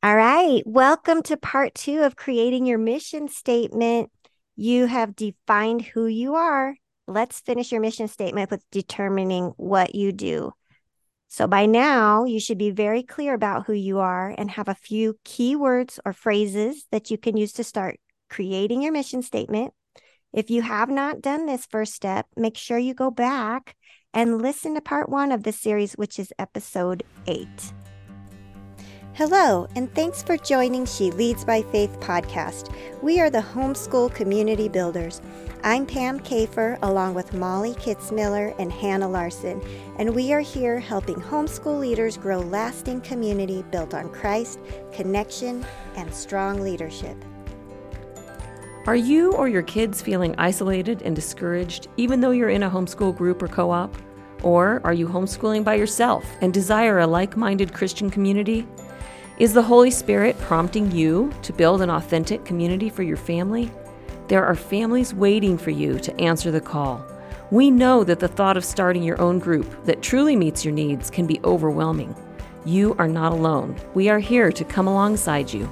All right. Welcome to part two of creating your mission statement. You have defined who you are. Let's finish your mission statement with determining what you do. So by now, you should be very clear about who you are and have a few keywords or phrases that you can use to start creating your mission statement. If you have not done this first step, make sure you go back and listen to part one of this series, which is episode 8. Hello, and thanks for joining She Leads by Faith podcast. We are the homeschool community builders. I'm Pam Kafer, along with Molly Kitzmiller and Hannah Larson, and we are here helping homeschool leaders grow lasting community built on Christ, connection, and strong leadership. Are you or your kids feeling isolated and discouraged, even though you're in a homeschool group or co-op? Or are you homeschooling by yourself and desire a like-minded Christian community? Is the Holy Spirit prompting you to build an authentic community for your family? There are families waiting for you to answer the call. We know that the thought of starting your own group that truly meets your needs can be overwhelming. You are not alone. We are here to come alongside you.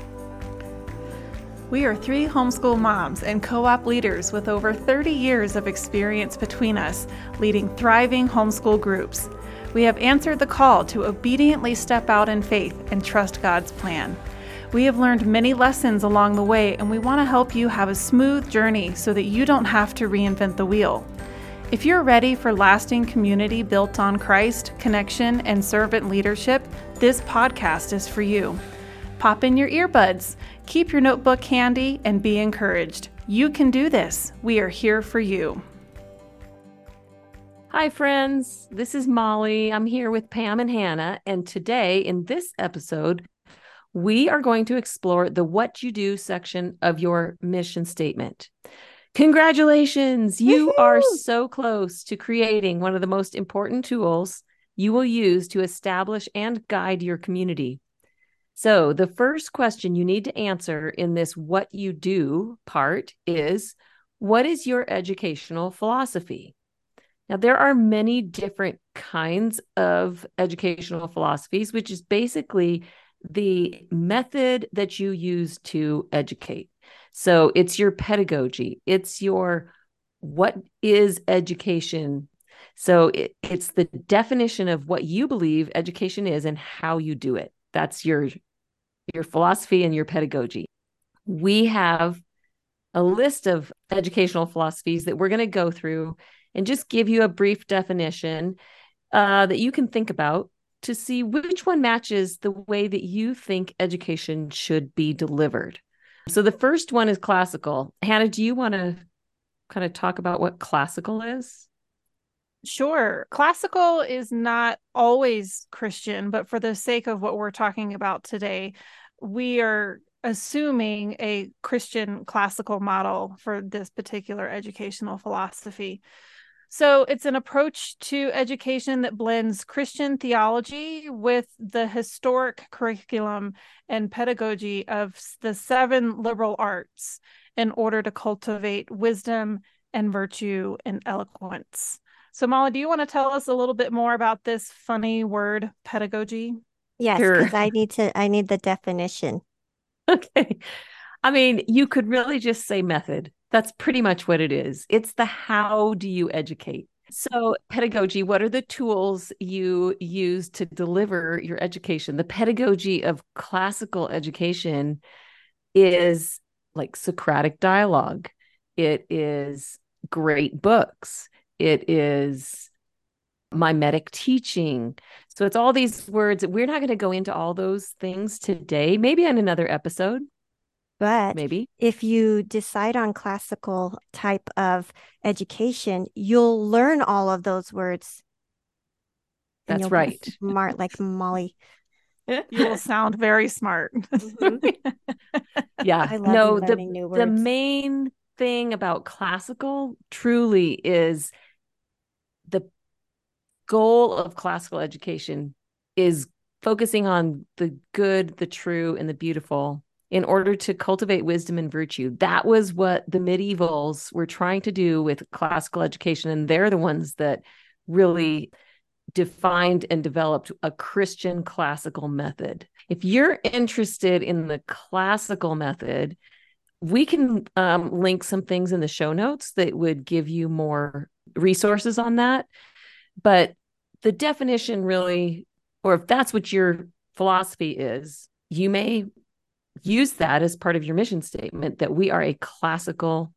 We are 3 homeschool moms and co-op leaders with over 30 years of experience between us, leading thriving homeschool groups. We have answered the call to obediently step out in faith and trust God's plan. We have learned many lessons along the way, and we want to help you have a smooth journey so that you don't have to reinvent the wheel. If you're ready for lasting community built on Christ, connection, and servant leadership, this podcast is for you. Pop in your earbuds, keep your notebook handy, and be encouraged. You can do this. We are here for you. Hi, friends. This is Molly. I'm here with Pam and Hannah, and today in this episode, we are going to explore the What You Do section of your mission statement. Congratulations! You are so close to creating one of the most important tools you will use to establish and guide your community. So the first question you need to answer in this What You Do part is, what is your educational philosophy? Now, there are many different kinds of educational philosophies, which is basically the method that you use to educate. So it's your pedagogy. It's your what is education? So it's the definition of what you believe education is and how you do it. That's your philosophy and your pedagogy. We have a list of educational philosophies that we're going to go through and just give you a brief definition that you can think about to see which one matches the way that you think education should be delivered. So the first one is classical. Hannah, do you want to kind of talk about what classical is? Sure. Classical is not always Christian, but for the sake of what we're talking about today, we are assuming a Christian classical model for this particular educational philosophy. So it's an approach to education that blends Christian theology with the historic curriculum and pedagogy of the 7 liberal arts in order to cultivate wisdom and virtue and eloquence. So Molly, do you want to tell us a little bit more about this funny word, pedagogy? Yes, Sure. because I need the definition. Okay. I mean, you could really just say method. That's pretty much what it is. It's the how do you educate? So, pedagogy, what are the tools you use to deliver your education? The pedagogy of classical education is like Socratic dialogue. It is great books. It is mimetic teaching. So it's all these words. We're not going to go into all those things today, maybe on another episode. But Maybe. if you decide on classical type of education, you'll learn all of those words and That's you'll be right. smart like Molly. You will sound very smart. Mhm. Yeah. I love No, learning new the words. main thing about classical truly is the goal of classical education is focusing on the good, the true, and the beautiful in order to cultivate wisdom and virtue. That was what the medievals were trying to do with classical education. And they're the ones that really defined and developed a Christian classical method. If you're interested in the classical method, we can link some things in the show notes that would give you more resources on that. But the definition really, or if that's what your philosophy is, you may use that as part of your mission statement, that we are a classical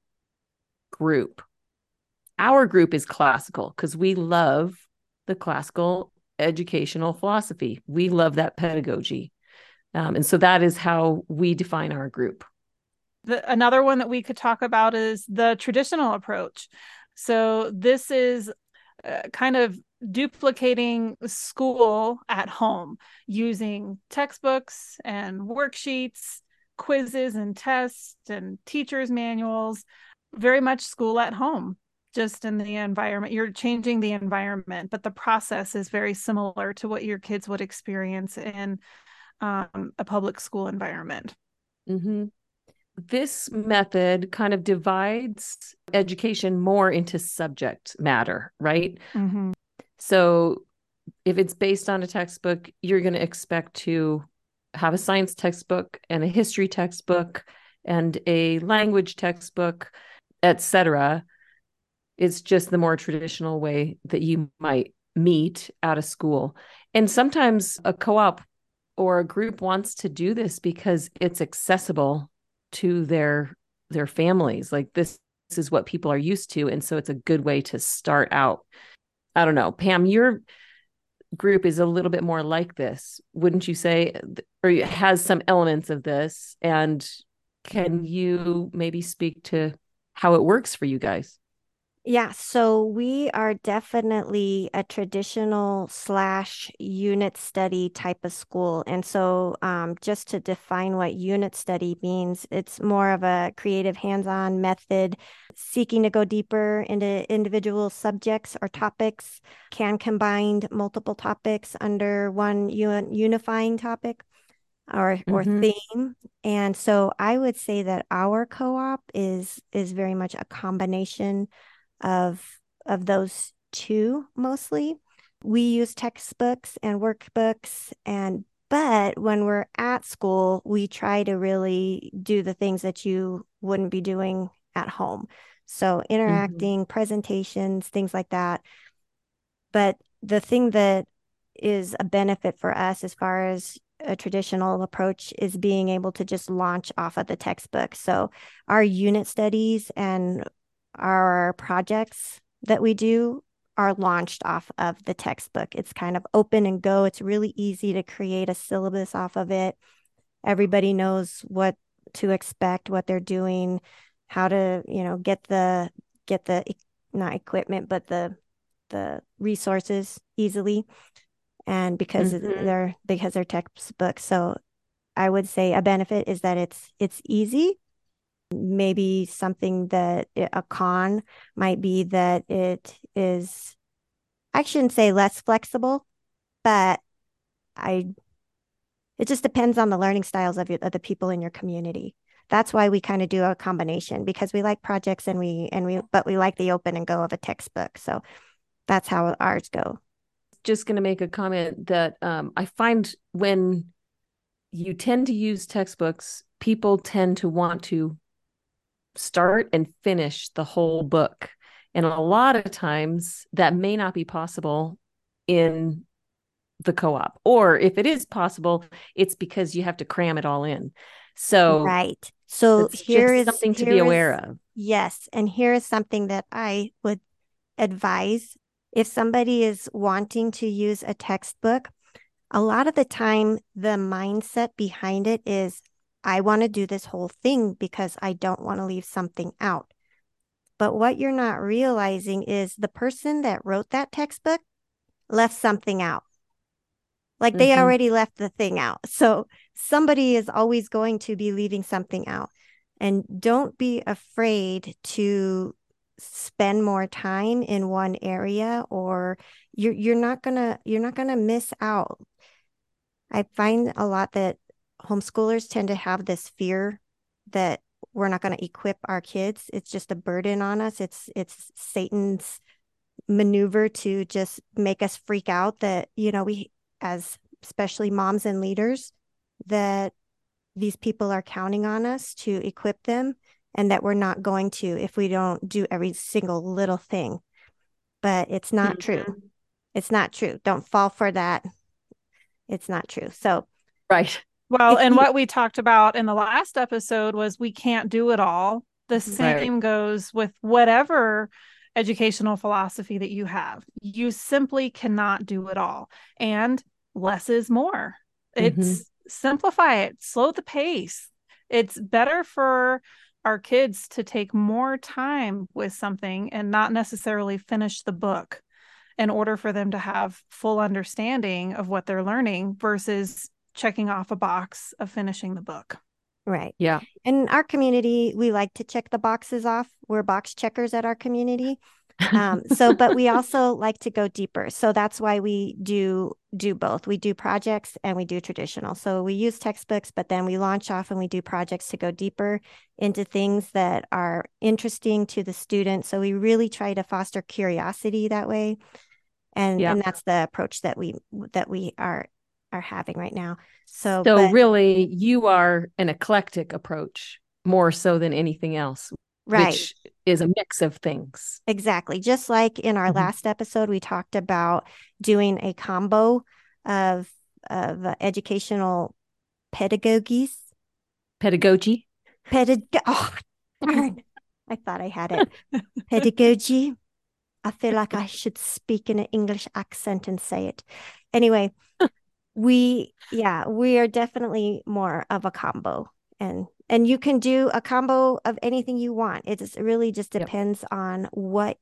group. Our group is classical because we love the classical educational philosophy. We love that pedagogy. And so that is how we define our group. Another one that we could talk about is the traditional approach. So this is kind of duplicating school at home using textbooks and worksheets, quizzes and tests and teachers' manuals, very much school at home, just in the environment. You're changing the environment, but the process is very similar to what your kids would experience in a public school environment. Mm-hmm. This method kind of divides education more into subject matter, right? Mm-hmm. So if it's based on a textbook, you're going to expect to have a science textbook and a history textbook and a language textbook, etc. It's just the more traditional way that you might meet at a school. And sometimes a co-op or a group wants to do this because it's accessible to their families. Like this is what people are used to. And so it's a good way to start out. I don't know, Pam, your group is a little bit more like this, wouldn't you say? Or it has some elements of this. And can you maybe speak to how it works for you guys? Yeah, so we are definitely a traditional / unit study type of school. And so just to define what unit study means, it's more of a creative hands-on method, seeking to go deeper into individual subjects or topics, can combine multiple topics under one unifying topic or theme. And so I would say that our co-op is very much a combination of those two mostly. We use textbooks and workbooks, but when we're at school, we try to really do the things that you wouldn't be doing at home. So interacting, presentations, things like that. But the thing that is a benefit for us as far as a traditional approach is being able to just launch off of the textbook. So our unit studies and our projects that we do are launched off of the textbook. It's kind of open and go. It's really easy to create a syllabus off of it. Everybody knows what to expect, what they're doing, how to, get the not equipment, but the resources easily. And because they're textbooks. So I would say a benefit is that it's easy. Maybe something that a con might be that it is, I shouldn't say less flexible, but it just depends on the learning styles of the people in your community. That's why we kind of do a combination, because we like projects but we like the open and go of a textbook. So that's how ours go. Just going to make a comment that I find when you tend to use textbooks, people tend to want to start and finish the whole book. And a lot of times that may not be possible in the co-op. Or if it is possible, it's because you have to cram it all in. So right. So here is something to be aware of. Yes. And here is something that I would advise. If somebody is wanting to use a textbook, a lot of the time, the mindset behind it is, I want to do this whole thing because I don't want to leave something out. But what you're not realizing is the person that wrote that textbook left something out. Like they already left the thing out. So somebody is always going to be leaving something out. And don't be afraid to spend more time in one area, or you're not gonna miss out. I find a lot that homeschoolers tend to have this fear that we're not going to equip our kids. It's just a burden on us. It's Satan's maneuver to just make us freak out that, we, as especially moms and leaders, that these people are counting on us to equip them, and that we're not going to if we don't do every single little thing. But it's not true. It's not true. Don't fall for that. It's not true. So, right. Well, and what we talked about in the last episode was we can't do it all. The same goes with whatever educational philosophy that you have. You simply cannot do it all. And less is more. It's simplify it, slow the pace. It's better for our kids to take more time with something and not necessarily finish the book in order for them to have full understanding of what they're learning versus checking off a box of finishing the book. Right. Yeah. In our community, we like to check the boxes off. We're box checkers at our community. But we also like to go deeper. So that's why we do both. We do projects and we do traditional. So we use textbooks, but then we launch off and we do projects to go deeper into things that are interesting to the student. So we really try to foster curiosity that way. And that's the approach that we are having right now. So really you are an eclectic approach more so than anything else, right, which is a mix of things. Exactly. Just like in our last episode, we talked about doing a combo of educational pedagogies. Pedagogy. Oh, darn. I thought I had it. Pedagogy. I feel like I should speak in an English accent and say it. Anyway, we are definitely more of a combo. And you can do a combo of anything you want. It really just depends on what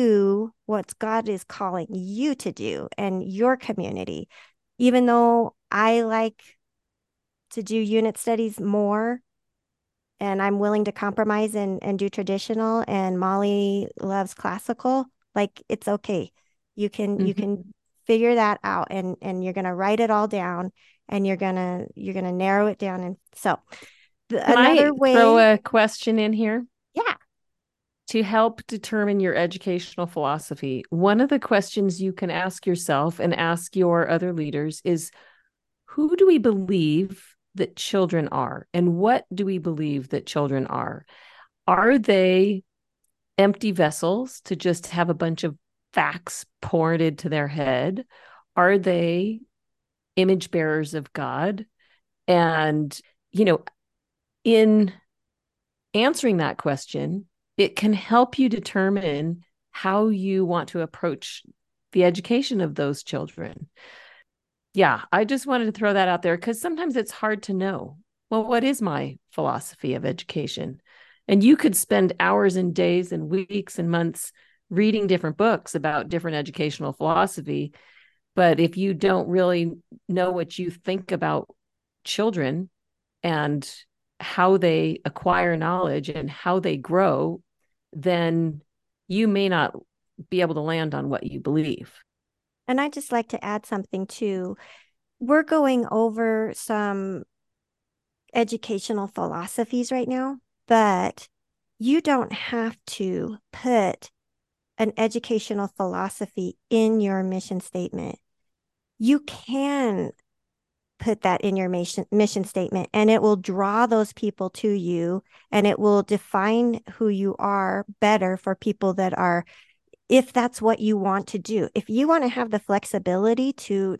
God is calling you to do and your community. Even though I like to do unit studies more, and I'm willing to compromise and do traditional, and Molly loves classical, like it's okay. You can figure that out, and you're gonna write it all down, and you're gonna narrow it down. And so Can I throw a question in here? Yeah. To help determine your educational philosophy, one of the questions you can ask yourself and ask your other leaders is, who do we believe that children are? And what do we believe that children are? Are they empty vessels to just have a bunch of facts poured into their head? Are they image bearers of God? And, in answering that question, it can help you determine how you want to approach the education of those children. Yeah, I just wanted to throw that out there because sometimes it's hard to know, well, what is my philosophy of education? And you could spend hours and days and weeks and months reading different books about different educational philosophy. But if you don't really know what you think about children and how they acquire knowledge and how they grow, then you may not be able to land on what you believe. And I'd just like to add something too. We're going over some educational philosophies right now, but you don't have to put an educational philosophy in your mission statement. You can put that in your mission statement, and it will draw those people to you, and it will define who you are better for people that are, if that's what you want to do. If you want to have the flexibility to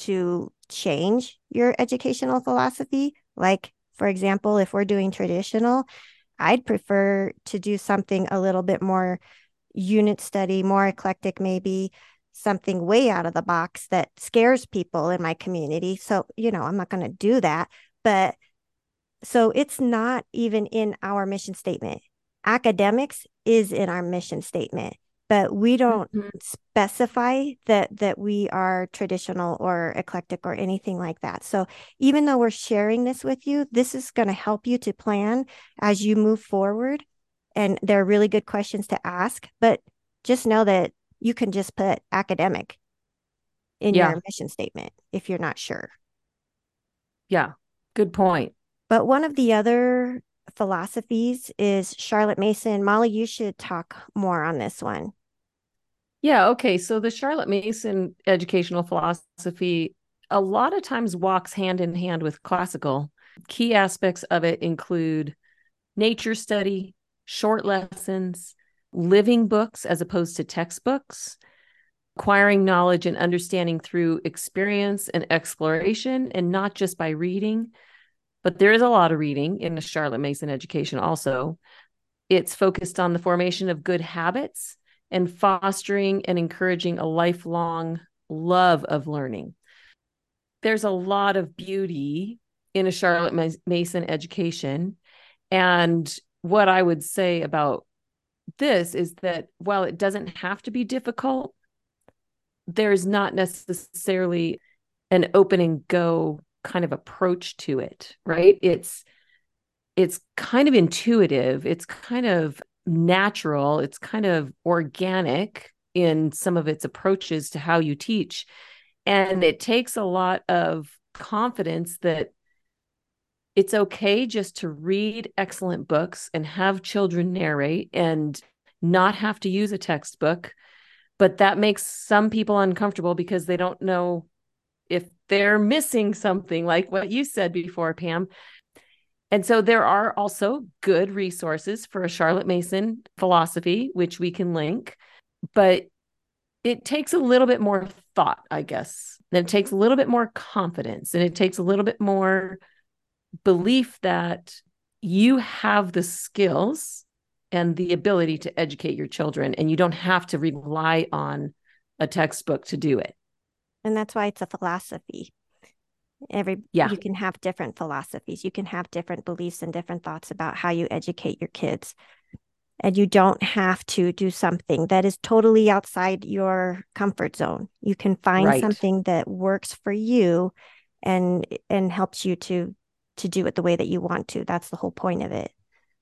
change your educational philosophy, like for example, if we're doing traditional, I'd prefer to do something a little bit more unit study, more eclectic, maybe something way out of the box that scares people in my community. So, I'm not going to do that. But so it's not even in our mission statement. Academics is in our mission statement, but we don't specify that we are traditional or eclectic or anything like that. So even though we're sharing this with you, this is going to help you to plan as you move forward. And they're really good questions to ask, but just know that you can just put academic in your mission statement if you're not sure. Yeah, good point. But one of the other philosophies is Charlotte Mason. Molly, you should talk more on this one. Yeah, okay. So the Charlotte Mason educational philosophy, a lot of times walks hand in hand with classical. Key aspects of it include nature study, short lessons, living books as opposed to textbooks, acquiring knowledge and understanding through experience and exploration, and not just by reading. But there is a lot of reading in the Charlotte Mason education also. It's focused on the formation of good habits and fostering and encouraging a lifelong love of learning. There's a lot of beauty in a Charlotte Mason education. And what I would say about this is that while it doesn't have to be difficult, there's not necessarily an open and go kind of approach to it, right? It's kind of intuitive, it's kind of natural, it's kind of organic in some of its approaches to how you teach. And it takes a lot of confidence that it's okay just to read excellent books and have children narrate and not have to use a textbook. But that makes some people uncomfortable because they don't know if they're missing something, like what you said before, Pam. And so there are also good resources for a Charlotte Mason philosophy, which we can link, but it takes a little bit more thought, I guess. And it takes a little bit more confidence, and it takes a little bit more belief that you have the skills and the ability to educate your children, and you don't have to rely on a textbook to do it. And that's why it's a philosophy. You can have different philosophies. You can have different beliefs and different thoughts about how you educate your kids. And you don't have to do something that is totally outside your comfort zone. You can find something that works for you and helps you to do it the way that you want to. That's the whole point of it.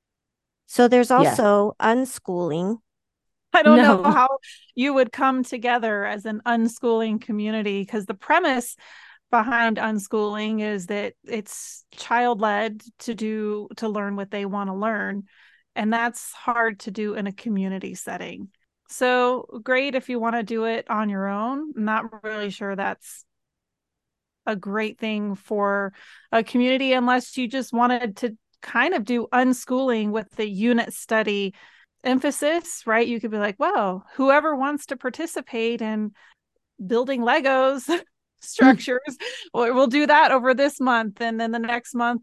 So there's also unschooling. I don't know how you would come together as an unschooling community, because the premise behind unschooling is that it's child-led to learn what they want to learn. And that's hard to do in a community setting. So great if you want to do it on your own. I'm not really sure that's a great thing for a community unless you just wanted to kind of do unschooling with the unit study emphasis, right? You could be like, well, whoever wants to participate in building Legos structures, we'll do that over this month. And then the next month,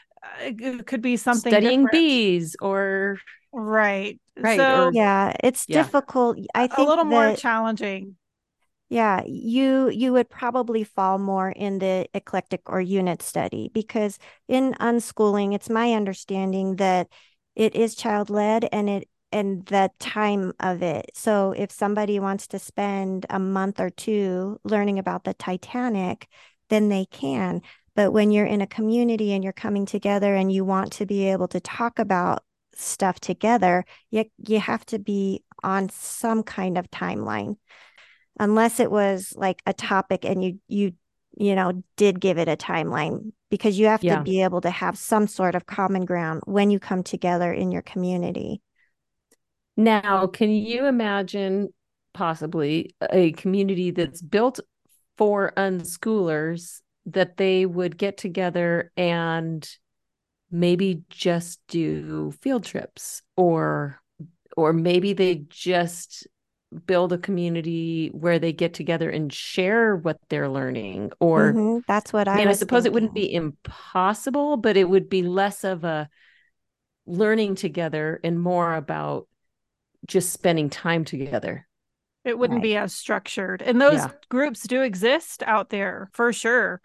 it could be something studying different. bees or right. So it's difficult. I think a little more challenging. Yeah, you would probably fall more in the eclectic or unit study, because in unschooling, it's my understanding that it is child-led and the time of it. So if somebody wants to spend a month or two learning about the Titanic, then they can. But when you're in a community and you're coming together and you want to be able to talk about stuff together, you have to be on some kind of timeline. Unless it was like a topic and you did give it a timeline, because you have to be able to have some sort of common ground when you come together in your community. Now, can you imagine possibly a community that's built for unschoolers, that they would get together and maybe just do field trips, or maybe they just build a community where they get together and share what they're learning? Or that's what I suppose it wouldn't be impossible, but it would be less of a learning together and more about just spending time together. It wouldn't be as structured. And those groups do exist out there for sure.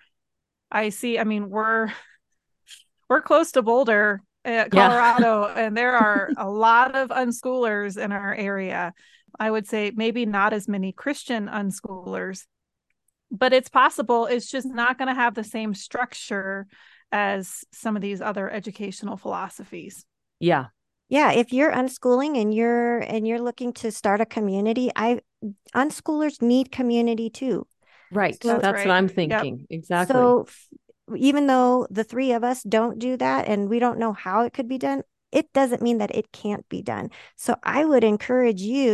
We're close to Boulder, Colorado, and there are a lot of unschoolers in our area. I would say maybe not as many Christian unschoolers, but it's possible. It's just not going to have the same structure as some of these other educational philosophies. Yeah. If you're unschooling and you're looking to start a community, unschoolers need community too. Right. So that's what I'm thinking. Yep. Exactly. So even though the three of us don't do that and we don't know how it could be done, it doesn't mean that it can't be done. So I would encourage you,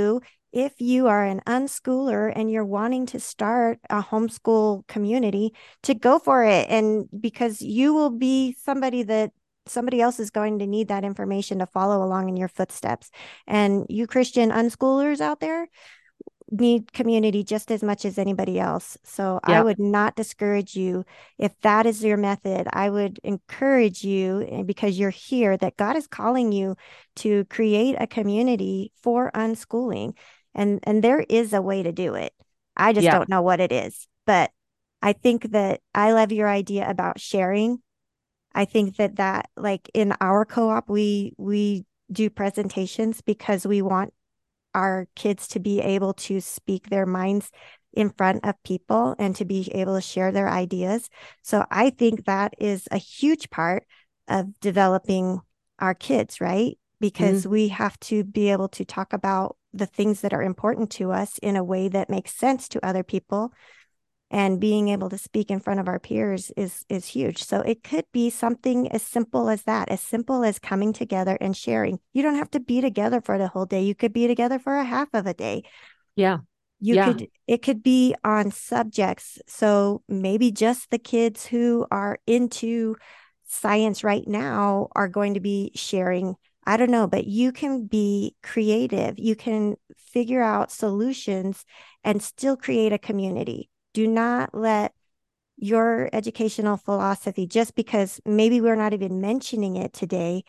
if you are an unschooler and you're wanting to start a homeschool community, to go for it. And because you will be somebody that somebody else is going to need that information to follow along in your footsteps. And you Christian unschoolers out there need community just as much as anybody else. So I Yeah. would not discourage you if that is your method. I would encourage you, because you're here, that God is calling you to create a community for unschooling. And there is a way to do it. I just Yeah. don't know what it is. But I think that I love your idea about sharing. I think that like in our co-op, we do presentations because we want our kids to be able to speak their minds in front of people and to be able to share their ideas. So I think that is a huge part of developing our kids, right? Because we have to be able to talk about the things that are important to us in a way that makes sense to other people. And being able to speak in front of our peers is huge. So it could be something as simple as that, as simple as coming together and sharing. You don't have to be together for the whole day. You could be together for a half of a day. Yeah. It could be on subjects. So maybe just the kids who are into science right now are going to be sharing. I don't know, but you can be creative. You can figure out solutions and still create a community. Do not let your educational philosophy, just because maybe we're not even mentioning it today,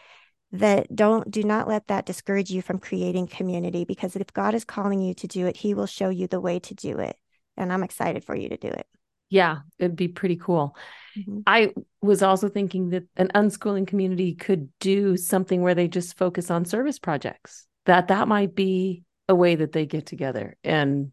do not let that discourage you from creating community, because if God is calling you to do it, he will show you the way to do it. And I'm excited for you to do it. Yeah, it'd be pretty cool. Mm-hmm. I was also thinking that an unschooling community could do something where they just focus on service projects. That might be a way that they get together and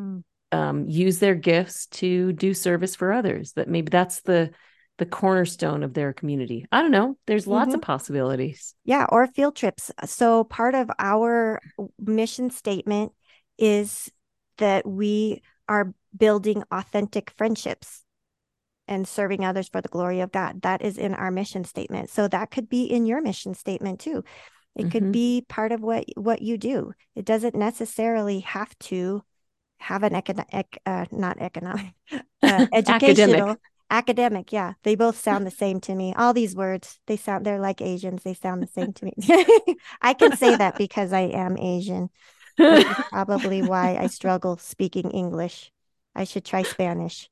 use their gifts to do service for others. That maybe that's the cornerstone of their community. I don't know. There's lots of possibilities. Yeah, or field trips. So part of our mission statement is that we are building authentic friendships and serving others for the glory of God. That is in our mission statement. So that could be in your mission statement too. It could be part of what you do. It doesn't necessarily have to have an not economic, educational, academic. Yeah, they both sound the same to me. All these words, they're like Asians. They sound the same to me. I can say that because I am Asian. Which is probably why I struggle speaking English. I should try Spanish.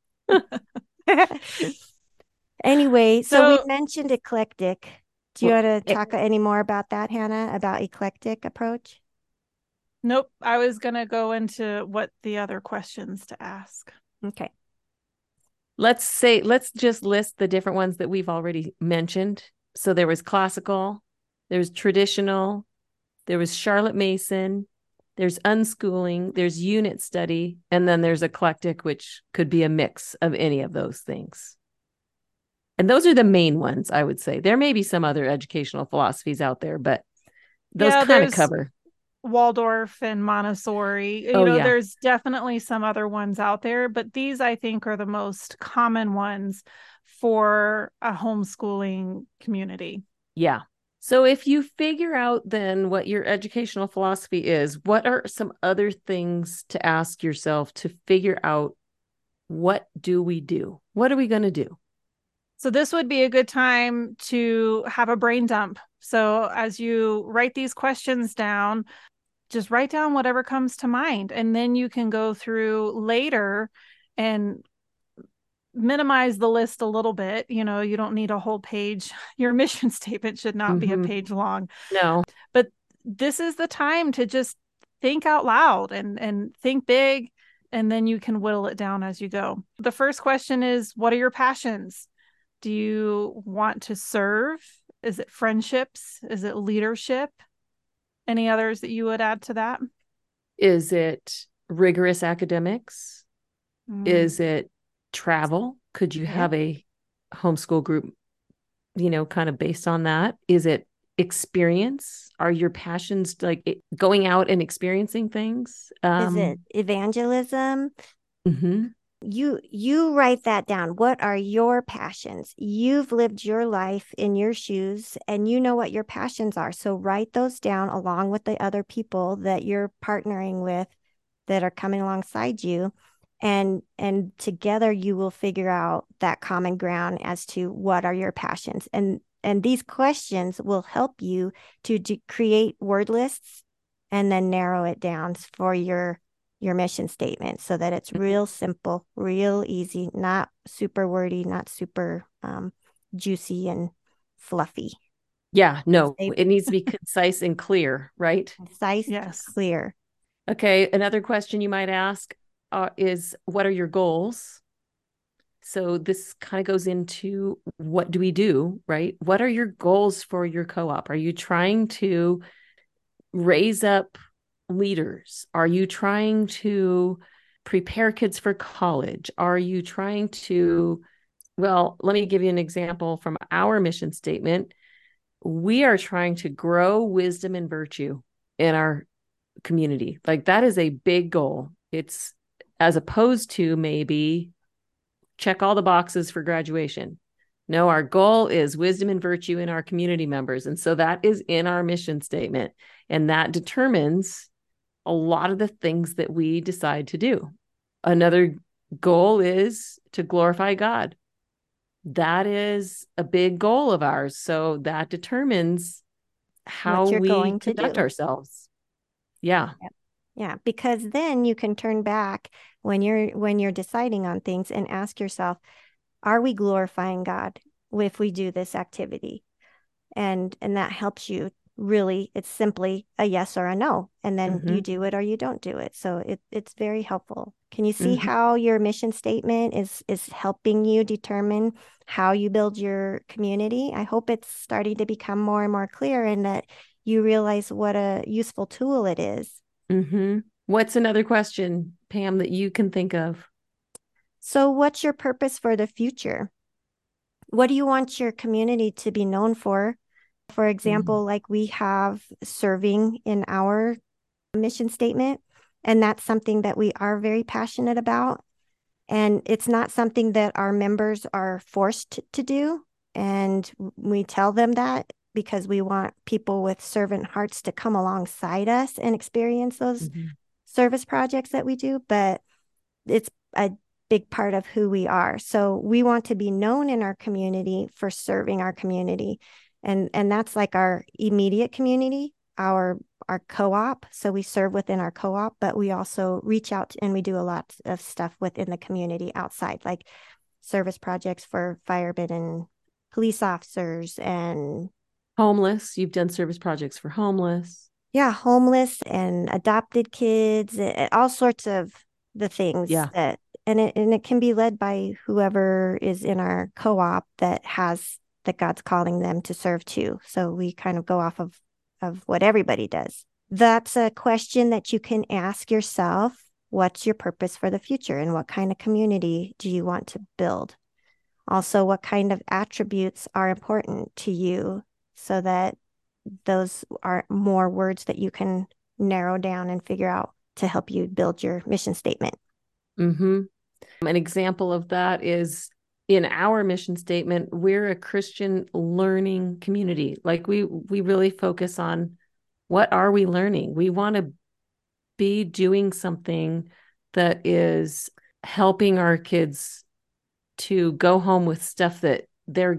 Anyway, so we mentioned eclectic. Do you want to talk any more about that, Hannah, about eclectic approach? Nope. I was going to go into what the other questions to ask. Okay. Let's just list the different ones that we've already mentioned. So there was classical, there's traditional, there was Charlotte Mason, there's unschooling, there's unit study, and then there's eclectic, which could be a mix of any of those things. And those are the main ones, I would say. There may be some other educational philosophies out there, but those kind of cover Waldorf and Montessori. There's definitely some other ones out there, but these I think are the most common ones for a homeschooling community. Yeah. So if you figure out then what your educational philosophy is, what are some other things to ask yourself to figure out, what do we do? What are we going to do? So this would be a good time to have a brain dump. So as you write these questions down, just write down whatever comes to mind, and then you can go through later and minimize the list a little bit. You don't need a whole page. Your mission statement should not be a page long. No. But this is the time to just think out loud and think big, and then you can whittle it down as you go. The first question is, what are your passions? Do you want to serve? Is it friendships? Is it leadership? Any others that you would add to that? Is it rigorous academics? Is it travel? Could you have a homeschool group, kind of based on that? Is it experience? Are your passions like going out and experiencing things? Is it evangelism? You write that down. What are your passions? You've lived your life in your shoes and you know what your passions are. So write those down along with the other people that you're partnering with that are coming alongside you. And together you will figure out that common ground as to what are your passions. And these questions will help you to create word lists and then narrow it down for your mission statement so that it's real simple, real easy, not super wordy, not super juicy and fluffy. Yeah, no, it needs to be concise and clear, right? Concise, Yes. clear. Okay, another question you might ask is, what are your goals? So this kind of goes into, what do we do, right? What are your goals for your co-op? Are you trying to raise up leaders? Are you trying to prepare kids for college? Are you trying to, well, let me give you an example from our mission statement. We are trying to grow wisdom and virtue in our community. Like, that is a big goal. It's as opposed to maybe check all the boxes for graduation. No, our goal is wisdom and virtue in our community members. And so that is in our mission statement. And that determines a lot of the things that we decide to do. Another goal is to glorify God. That is a big goal of ours. So that determines how What you're we going to conduct do. ourselves. Yeah. Yeah, because then you can turn back when you're deciding on things and ask yourself, are we glorifying God if we do this activity? And that helps you really. It's simply a yes or a no, and then you do it or you don't do it. So it's very helpful. Can you see how your mission statement is helping you determine how you build your community? I hope it's starting to become more and more clear and that you realize what a useful tool it is. What's another question, Pam, that you can think of? So what's your purpose for the future? What do you want your community to be known for? For example, like we have serving in our mission statement, and that's something that we are very passionate about. And it's not something that our members are forced to do. And we tell them that because we want people with servant hearts to come alongside us and experience those service projects that we do. But it's a big part of who we are. So we want to be known in our community for serving our community. And that's like our immediate community, our co-op. So we serve within our co-op, but we also reach out and we do a lot of stuff within the community outside, like service projects for firemen and police officers and homeless. You've done service projects for homeless. Yeah, homeless and adopted kids, all sorts of the things that and it can be led by whoever is in our co-op that God's calling them to serve too. So we kind of go off of what everybody does. That's a question that you can ask yourself. What's your purpose for the future and what kind of community do you want to build? Also, what kind of attributes are important to you so that those are more words that you can narrow down and figure out to help you build your mission statement. An example of that is in our mission statement, we're a Christian learning community. Like we really focus on what are we learning? We want to be doing something that is helping our kids to go home with stuff that they're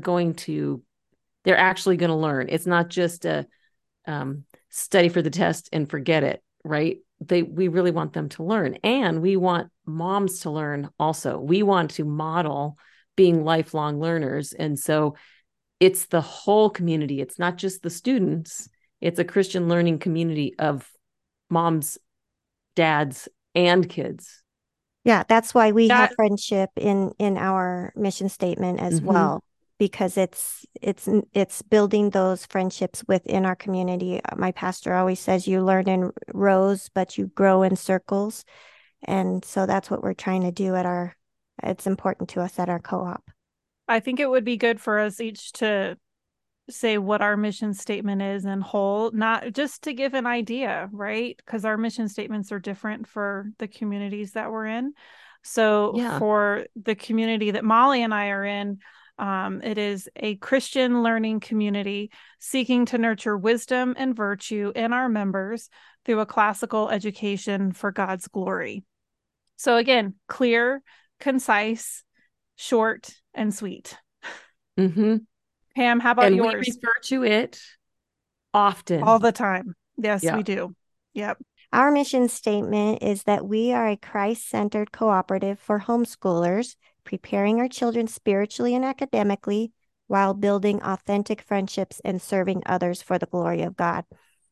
actually going to learn. It's not just a study for the test and forget it, right? We really want them to learn, and we want moms to learn also. We want to model being lifelong learners. And so it's the whole community. It's not just the students. It's a Christian learning community of moms, dads, and kids. Yeah, that's why we have friendship in our mission statement as well, because it's building those friendships within our community. My pastor always says you learn in rows, but you grow in circles. And so that's what we're trying to do it's important to us at our co-op. I think it would be good for us each to say what our mission statement is in whole, not just to give an idea, right? Because our mission statements are different for the communities that we're in. So Yeah. for the community that Molly and I are in, it is a Christian learning community seeking to nurture wisdom and virtue in our members through a classical education for God's glory. So again, clear, concise, short, and sweet. Mm-hmm. Pam, how about And yours? we refer to it often. All the time. Yes, Yeah. we do. Yep. Our mission statement is that we are a Christ-centered cooperative for homeschoolers, preparing our children spiritually and academically while building authentic friendships and serving others for the glory of God.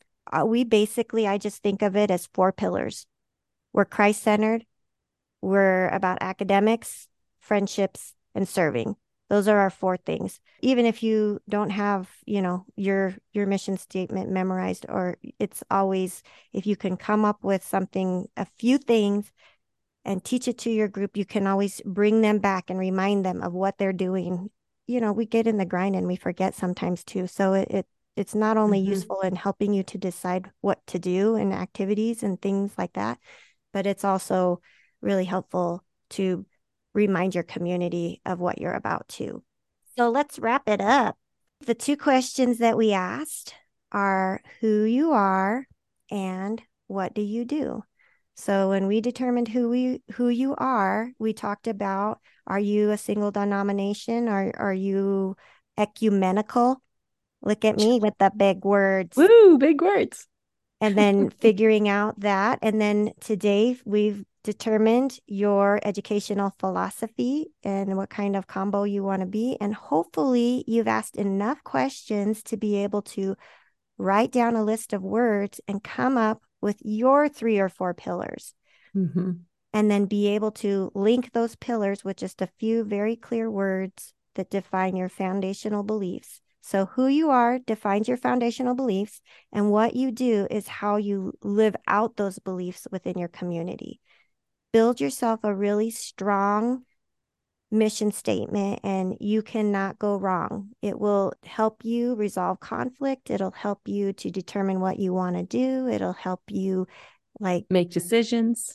I just think of it as 4 pillars. We're Christ-centered. We're about academics, friendships, and serving. Those are our 4 things. Even if you don't have, your mission statement memorized, or it's always, if you can come up with something, a few things, and teach it to your group, you can always bring them back and remind them of what they're doing. We get in the grind and we forget sometimes too. So it's not only useful in helping you to decide what to do in activities and things like that, but it's also really helpful to remind your community of what you're about too. So let's wrap it up. The 2 questions that we asked are who you are and what do you do? So when we determined who you are, we talked about, are you a single denomination? Are you ecumenical? Look at me with the big words. Woo, big words. And then figuring out that. And then today we've determined your educational philosophy and what kind of combo you want to be. And hopefully you've asked enough questions to be able to write down a list of words and come up with your 3 or 4 pillars. Mm-hmm. And then be able to link those pillars with just a few very clear words that define your foundational beliefs. So who you are defines your foundational beliefs, and what you do is how you live out those beliefs within your community. Build yourself a really strong mission statement, and you cannot go wrong. It will help you resolve conflict. It'll help you to determine what you want to do. It'll help you make decisions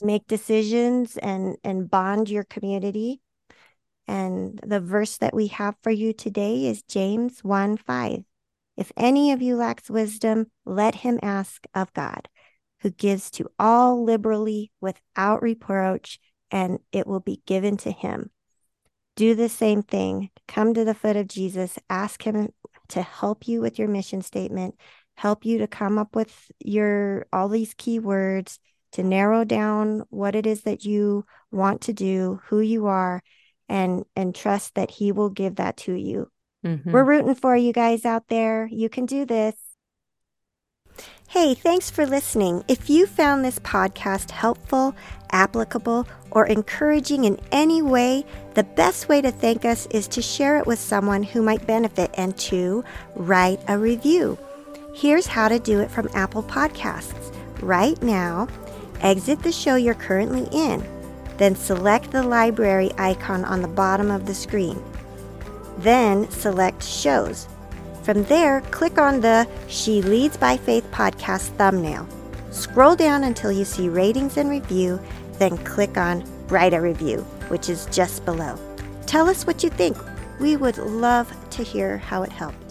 and bond your community. And the verse that we have for you today is James 1:5. If any of you lacks wisdom, let him ask of God, who gives to all liberally without reproach, and it will be given to him. Do the same thing. Come to the foot of Jesus. Ask him to help you with your mission statement, help you to come up with all these key words, to narrow down what it is that you want to do, who you are, and trust that he will give that to you. Mm-hmm. We're rooting for you guys out there. You can do this. Hey, thanks for listening. If you found this podcast helpful, applicable, or encouraging in any way, the best way to thank us is to share it with someone who might benefit and to write a review. Here's how to do it from Apple Podcasts. Right now, exit the show you're currently in. Then select the library icon on the bottom of the screen. Then select Shows. From there, click on the She Leads by Faith podcast thumbnail. Scroll down until you see Ratings and Review, then click on Write a Review, which is just below. Tell us what you think. We would love to hear how it helped.